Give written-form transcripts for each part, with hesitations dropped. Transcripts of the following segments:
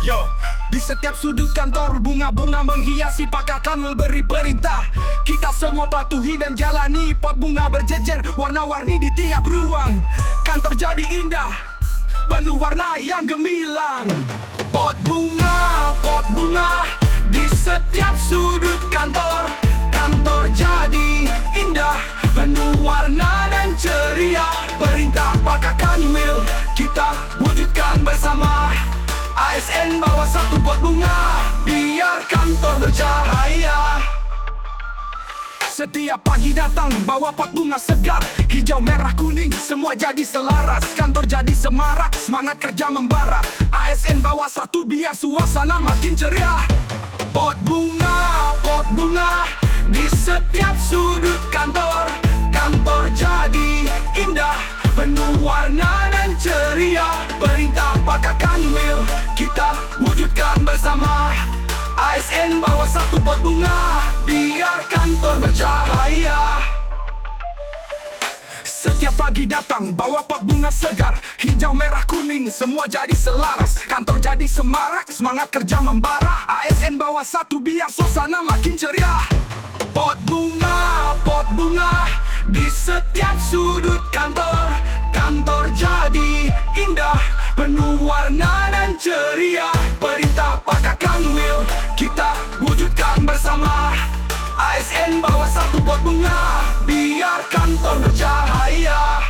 Yo, di setiap sudut kantor bunga-bunga menghiasi pakatan memberi perintah. Kita semua patuhi dan jalani. Pot bunga berjejer warna-warni di tiap ruang. Kantor jadi indah, penuh warna yang gemilang. Pot bunga di setiap sudut kantor. Kantor jadi indah, penuh warna dan ceria. Perintah pakatan mil kita wujudkan bersama. ASN bawa satu pot bunga, biar kantor bercahaya. Setiap pagi datang bawa pot bunga segar, hijau, merah, kuning, semua jadi selaras. Kantor jadi semarak, semangat kerja membara. ASN bawa satu biar suasana makin ceria. Pot bunga di setiap sudut kantor. Kantor jadi indah, penuh warna dan ceria. Perintah pakatan mil kita wujudkan bersama. ASN bawa satu pot bunga, biar kantor bercahaya. Setiap pagi datang bawa pot bunga segar, hijau, merah, kuning, semua jadi selaras. Kantor jadi semarak, semangat kerja membara. ASN bawa satu biar suasana makin ceria. Pot bunga di setiap sudut kantor. Kantor jadi indah, penuh warna dan ceria. Perintah pakatan mil kita wujudkan bersama. ASN bawa satu pot bunga, biar kantor bercahaya.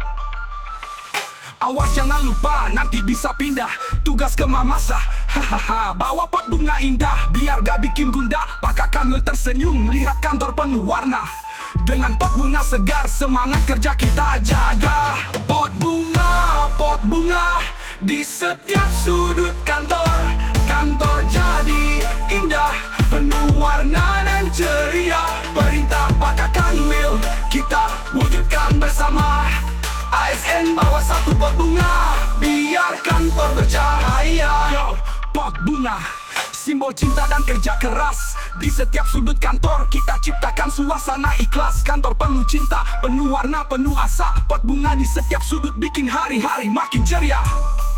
Awas jangan lupa, nanti bisa pindah tugas ke Mamasa. Hahaha, bawa pot bunga indah, biar gak bikin gundah. Pakatan mil tersenyum, lihat kantor penuh warna. Dengan pot bunga segar, semangat kerja kita jaga. Pot bunga di setiap sudut kantor. Kantor jadi indah, penuh warna dan ceria. Perintah pakatan mil kita wujudkan bersama. ASN bawa satu pot bunga, biar kantor bercahaya. Yo, pot bunga simbol cinta dan kerja keras. Di setiap sudut kantor kita ciptakan suasana ikhlas. Kantor penuh cinta, penuh warna, penuh asa. Pot bunga di setiap sudut bikin hari-hari makin ceria.